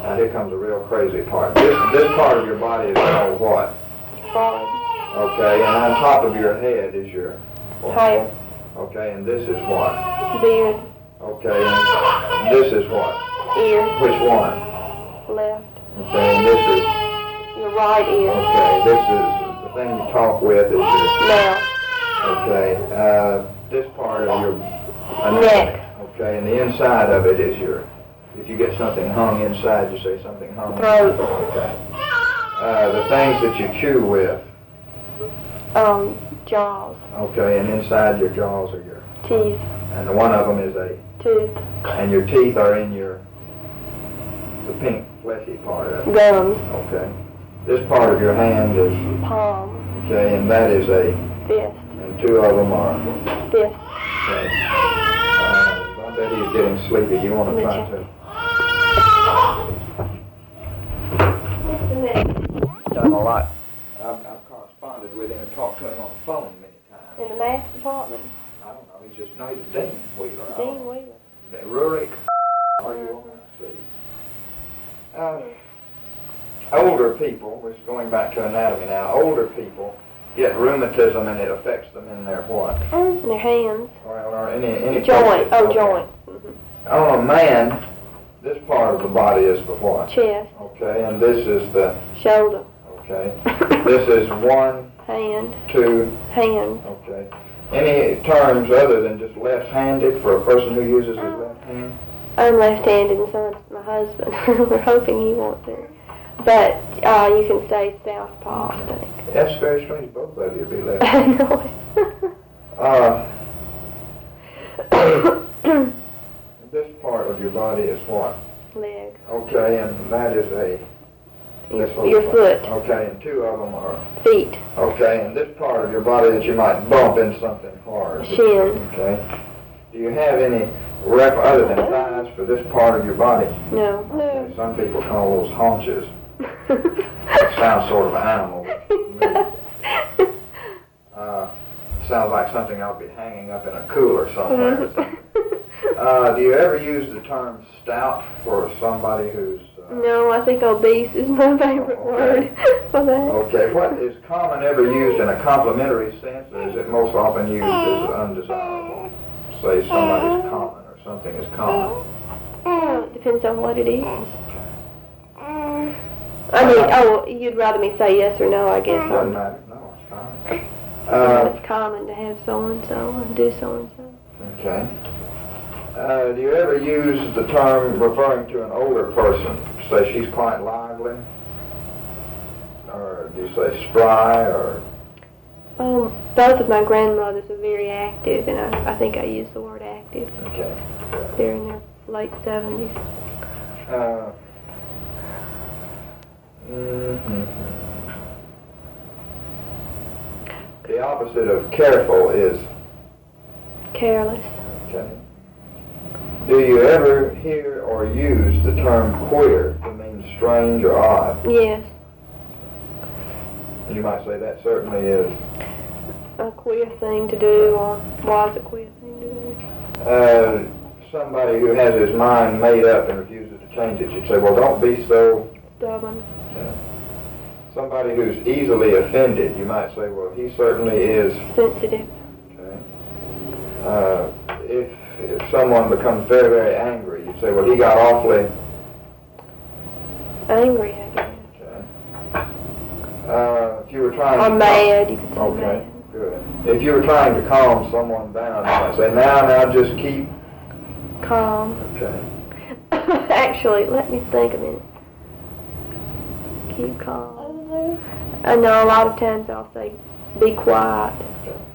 Now here comes a real crazy part. This part of your body is called what? Forehead. Okay, and on top of your head is your Hair. Okay, and this is what? Beard. Okay, and this is what? Ear. Which one? Left. Okay, and this is? Your right ear. Okay, this is the thing you talk with is your? Mouth. Okay, this part of your? Neck. Okay, and the inside of it is your? If you get something hung inside, you say something hung? Throat. Okay. The things that you chew with? Jaws. Okay, and inside your jaws are your? Teeth. And one of them is a? Tooth. And your teeth are in your? The pink fleshy part of it? Gums. Okay. This part of your hand is? Palm. Okay, and that is a? Fist. And two of them are? Fist. Okay. I bet he's getting sleepy. You want to try to? Done a lot. I've corresponded with him and talked to him on the phone many times. In the math department? I don't know. He's just no, he's Dean Wheeler. Dean Wheeler. Rurik. Are you on that? See. Older people, we're going back to anatomy now. Older people get rheumatism and it affects them in their what? In their hands. Or any joint. place. Oh, joint. Mm-hmm. On a man, this part of the body is the what? Chest. Okay, and this is the? Shoulder. Okay. This is one? Hand. Two? Hand. Okay. Any terms other than just left-handed for a person who uses his left hand? I'm left-handed and so is my husband. We're hoping he wants it. But you can say southpaw, I think. That's very strange. Both of you be left. I know it. This part of your body is what? Leg. Okay, and that is a? Your foot. Okay, and two of them are? Feet. Okay, and this part of your body that you might bump into something hard? Shin. Okay. Do you have any rep other than thighs for this part of your body? No. Okay, some people call those haunches. That sounds sort of animal. Sounds like something I'll be hanging up in a cooler somewhere or something. Do you ever use the term stout for somebody who's... No, I think obese is my favorite word for that. Okay, what is common ever used in a complimentary sense, or is it most often used as undesirable? Say somebody's common or something is common. It depends on what it is. I mean, you'd rather me say yes or no, I guess. Doesn't matter. No, it's fine. It's common to have so-and-so and do so-and-so. Okay. Do you ever use the term referring to an older person? Say she's quite lively? Or do you say spry, or? Both of my grandmothers are very active, and I think I use the word active. Okay. They're in their late 70s. The opposite of careful is? Careless. Okay. Do you ever hear or use the term queer to mean strange or odd? Yes. You might say that certainly is. A queer thing to do, or why is a queer thing to do? Somebody who has his mind made up and refuses to change it, you'd say, well, don't be so... Stubborn. Somebody who's easily offended, you might say, well, he certainly is... Sensitive. Okay. If someone becomes very, very angry, you say, well, he got awfully... Angry, I guess. Okay. If you were trying or to... mad, you could say okay, mad. good. If you were trying to calm someone down, you might say, now, just keep... Calm. Okay. Actually, let me think a minute. Keep calm. I know a lot of times I'll say, be quiet. Okay.